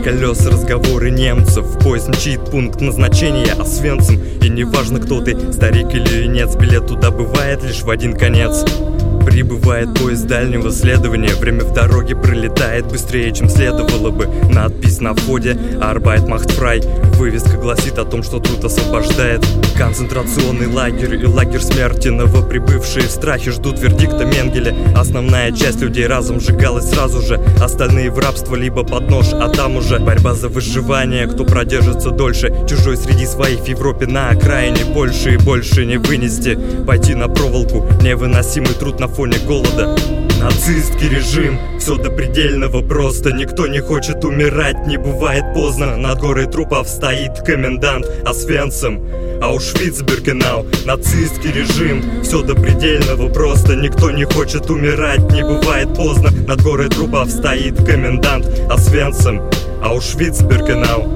колес разговоры немцев. Поезд мчит, пункт назначения Освенцим. И неважно, кто ты, старик или юнец, билет туда бывает лишь в один конец. Прибывает поезд дальнего следования. Время в дороге пролетает быстрее, чем следовало бы. Надпись на входе «Arbeit macht frei». Вывеска гласит о том, что труд освобождает. Концентрационный лагерь и лагерь смерти. Новоприбывшие в страхе ждут вердикта Менгеля. Основная часть людей разом сжигалась сразу же. Остальные в рабство либо под нож, а там уже борьба за выживание. Кто продержится дольше, чужой среди своих в Европе на окраине. Больше и больше не вынести. Пойти на проволоку, невыносимый труд на фоне голода. Нацистский режим, все до предельного просто. Никто не хочет умирать, не бывает поздно. Над горой трупов стоит комендант Освенцим. Аушвиц-Биркенау. Нацистский режим, все до предельного просто. Никто не хочет умирать, не бывает поздно. Над горой трупов стоит комендант Освенцим. Аушвиц-Биркенау.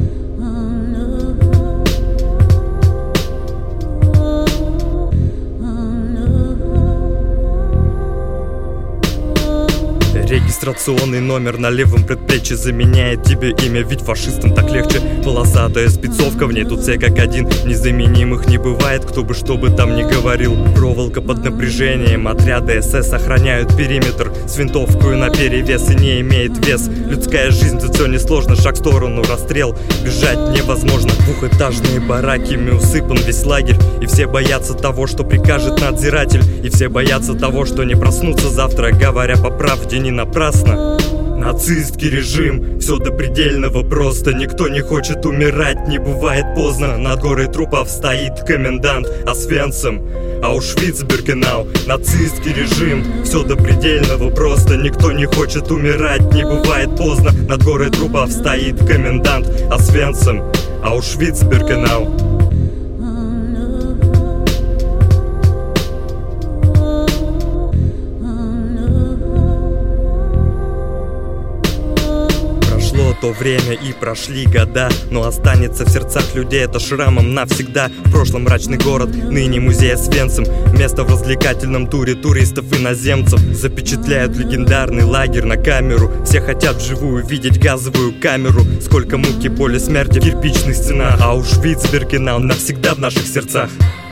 Регистрационный номер на левом предплечье заменяет тебе имя, ведь фашистам так легче. Полосатая спецовка, в ней тут все как один. Незаменимых не бывает, кто бы что бы там ни говорил. Проволока под напряжением, отряды СС охраняют периметр. С винтовкой наперевес и не имеет вес. Людская жизнь, тут все несложно, шаг в сторону, расстрел. Бежать невозможно. Двухэтажные бараками усыпан весь лагерь. И все боятся того, что прикажет надзиратель. И все боятся того, что не проснутся завтра, говоря по правде не напрасно. Нацистский режим, все до предельного просто. Никто не хочет умирать, не бывает поздно. Над горой трупов стоит комендант Освенцим. Аушвиц-Биркенау. Нацистский режим, все до предельного просто. Никто не хочет умирать, не бывает поздно. Над горой трупов стоит комендант Освенцим. Аушвиц-Биркенау. То время и прошли года, но останется в сердцах людей это шрамом навсегда. В прошлом мрачный город, ныне музей Освенцим. Место в развлекательном туре туристов иноземцев. Запечатляют легендарный лагерь на камеру. Все хотят вживую видеть газовую камеру. Сколько муки, боли, смерти в кирпичных стенах. Аушвиц-Биркенау навсегда в наших сердцах.